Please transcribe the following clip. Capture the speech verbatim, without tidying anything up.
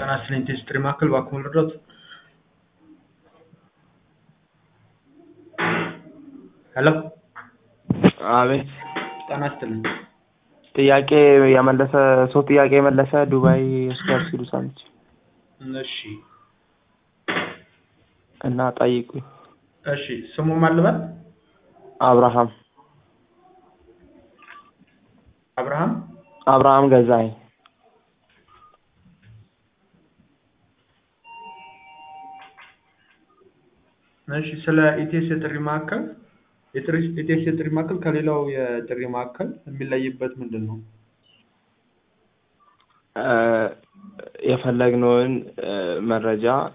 ጤና ይስጥልኝ ጥሪ ማዕከል እባክዎ ልርዳዎት? ሄሎ አቤት ጤና ይስጥልኝ። ጥያቄ የመለሰ ሰው ጥያቄ የመለሰ ዱባይ ወስዷል ሲሉ ሰምቼ እሺ እና ጠይቁኝ። እሺ ስሙ ማን ልበል? አብርሃም አብርሃም አብርሃም ገዛኸኝ። እሺ ስለ ኢቲኤስ የጥሪ ማዕከል ኢቲኤስ የጥሪ ማዕከል ከሌላው የጥሪ ማዕከል የሚለይበት ምንድን ነው? የፈለግነውን መረጃ